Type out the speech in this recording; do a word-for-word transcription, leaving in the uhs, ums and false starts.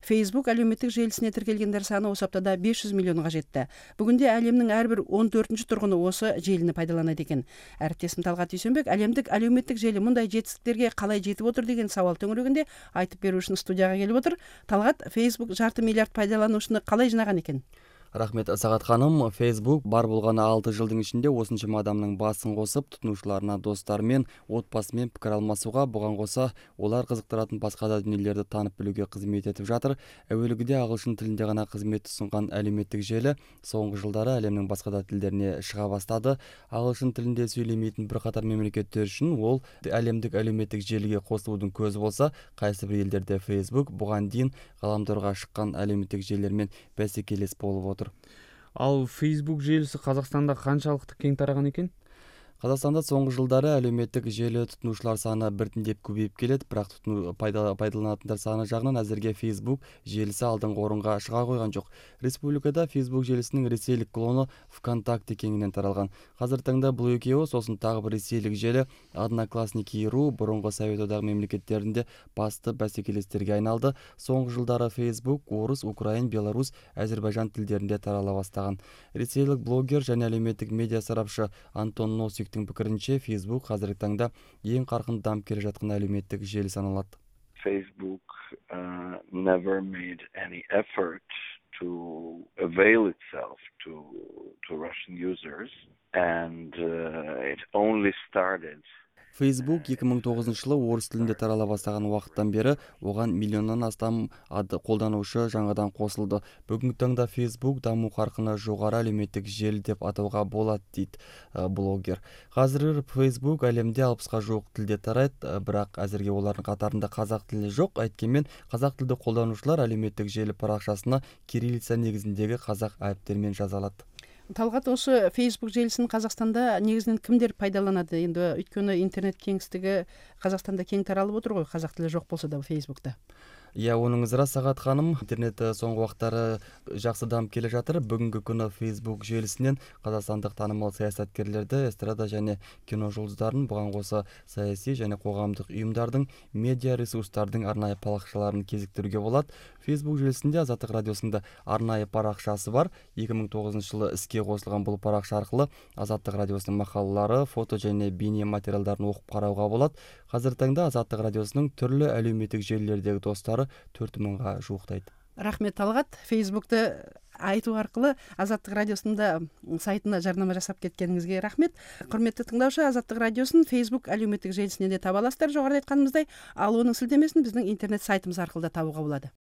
Facebook әлеуметтік желісіне тіркелгендер саны осы аптада бес жүз миллионға жетті. Бүгінде әлемнің әрбір он төртінші тұрғыны осы желіні пайдаланады екен. Әріптесім Талғат Дүйсенбек әлемдік әлеуметтік желі мұндай жетістіктерге қалай жетіп отыр деген сауал төңірегінде айтып беру үшін студияға келіп отыр. Талғат, Facebook жарты миллиард пайдаланушыны қалай жинаған екен? Рахмет, Сағат ханым. Facebook бар болғаны алты жылдың ішінде осыншама адамның басын қосып, тұтынушыларына достарымен, отбасымен пікір алмасуға, бұған қоса олар қызықтыратын басқа да дүниелерді танып білуге қызмет етіп жатыр. Әуелгіде ағылшын тілінде ғана қызмет ұсынған әлеуметтік желі соңғы жылдары әлемнің басқа да тілдеріне шыға бастады. Ағылшын тілінде сөйлемейтін бірқатар мемлекеттер үшін ол әлемдік әлеуметтік желіге қосылудың көзі болса, қайсы бір елдерде Facebook бұған дейін ғаламторға шыққан әлеуметтік желілермен бәсекелес болып отыр. Ал Facebook желісі Қазақстанда қаншалықты кең тараған екен? Қазақстанда соңғы жылдары әлеуметтік желі тұтынушылар саны біртіндеп көбейіп келеді, бірақ тұтыну пайдаланатындар саны жағынан әзірге Facebook желісі алдыңғы орынға шыға қойған жоқ. Республикада Facebook желісінің ресейлік клоны ВКонтакте кеңінен таралған. Қазір таңда бұл екеуі, сосын тағы бір ресейлік желі Одноклассники.ру бұрынғы Совет одағы мемлекеттерінде басты бәсекелестерге айналды. Соңғы жылдары Facebook орыс, украин, белорус, әзербайжан тілдерінде тарала бастаған. Ресейлік блогер және әлеуметтік медиа сарапшы Антон Носик пікірінше, Facebook қазіргі таңда ең қарқынды дамып келе жатқан әлеуметтік желі саналады. Facebook uh, never made any effort to avail itself to to Russian users, and uh, it only started. Facebook екі мың тоғызыншы жылы орыс тілінде тарала бастаған уақыттан бері оған миллионнан астам қолданушы жаңадан қосылды. Бүгінгі таңда Facebook даму қарқыны жоғары әлеуметтік желі деп атауға болады, дейді блогер. Қазір Facebook әлемде алпысқа жуық тілде тарайды, бірақ әзірге олардың қатарында қазақ тілі жоқ. Әйткенмен қазақ тілді қолданушылар әлеуметтік желі парақшасына кириллица негізіндегі қазақ әріптермен жаза алады. Талғат, осы Facebook желісін Қазақстанда негізінен кімдер пайдаланады? Енді өйткені интернет кеңістігі Қазақстанда кең таралып отыр ғой, қазақ тілі жоқ болса да Facebook'та. Иә, оныңыз рас, Сағат ханым. Интернет соңғы уақыттары жақсы дамып келе жатыр. Бүгінгі күні Facebook желісінен қазақстандық танымал саясаткерлерді, эстрада және кино жұлдыздарын, бұған қоса саяси және қоғамдық ұйымдардың, медиа ресурстардың арнайы парақшаларын кезіктіруге болады. Facebook желісінде Азаттық радиосында арнайы парақшасы бар. екі мың тоғызыншы жылы іске қосылған бұл парақша арқылы Азаттық радиосының мақалалары, фото және бейне материалдарын оқып қарауға болады. Қазір таңда Азаттық радиосының түрлі әлеуметтік желілердегі достары төрт мыңға жуықтайды. Рахмет, Талғат. Facebook'ты айту арқылы Азаттық радиосында сайтына жарнама жасап кеткеніңізге рахмет. Құрметті тыңдаушы, Азаттық радиосын Facebook әлеуметтік желісінен де таба аласыздар, жоғарыда айтқанымыздай, ал оның сілтемесін біздің интернет сайтымыз арқылы да табуға болады.